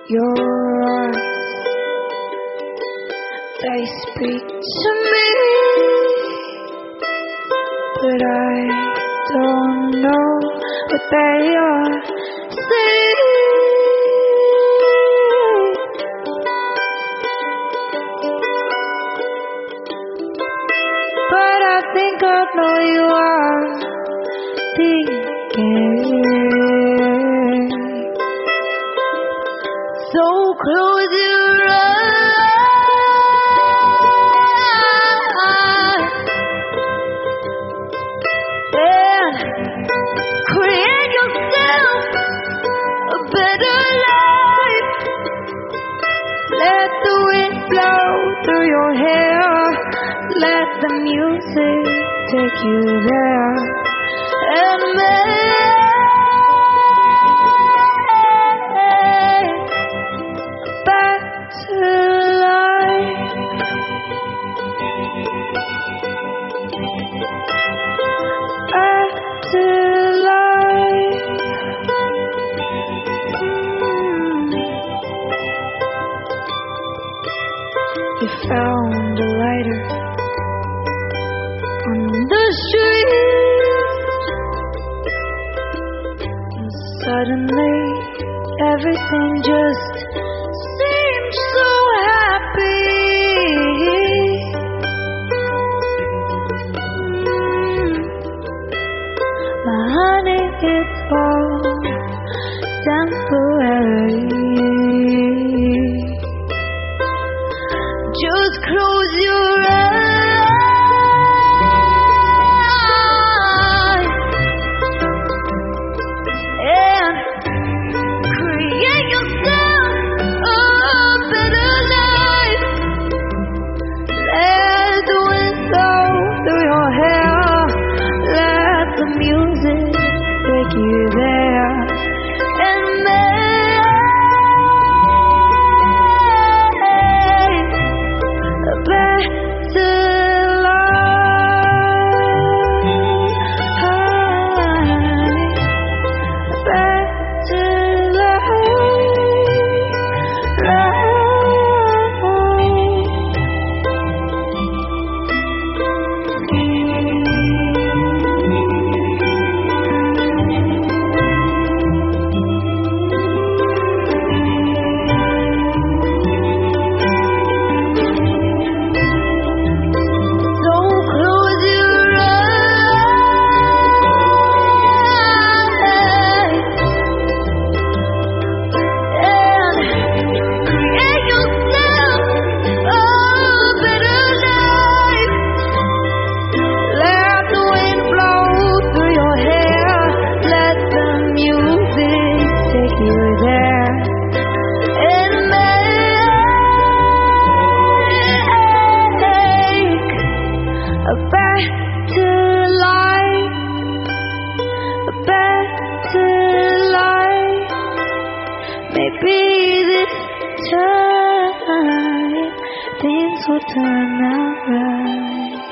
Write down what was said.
Your eyes, they speak to me, but I don't know what they are saying. But I think I know you are thinking. So close your eyes and create yourself a better life. Let the wind blow through your hair. Let the music take you there and make back to life. Back to life. You found a lighter on the street, and suddenly everything just seemed so happy. My honey, it's all temporary. Just close your eyes and create yourself a better life. Let the wind blow through your hair. Let the music take you there and make back to life. Back to maybe this time things will turn out right.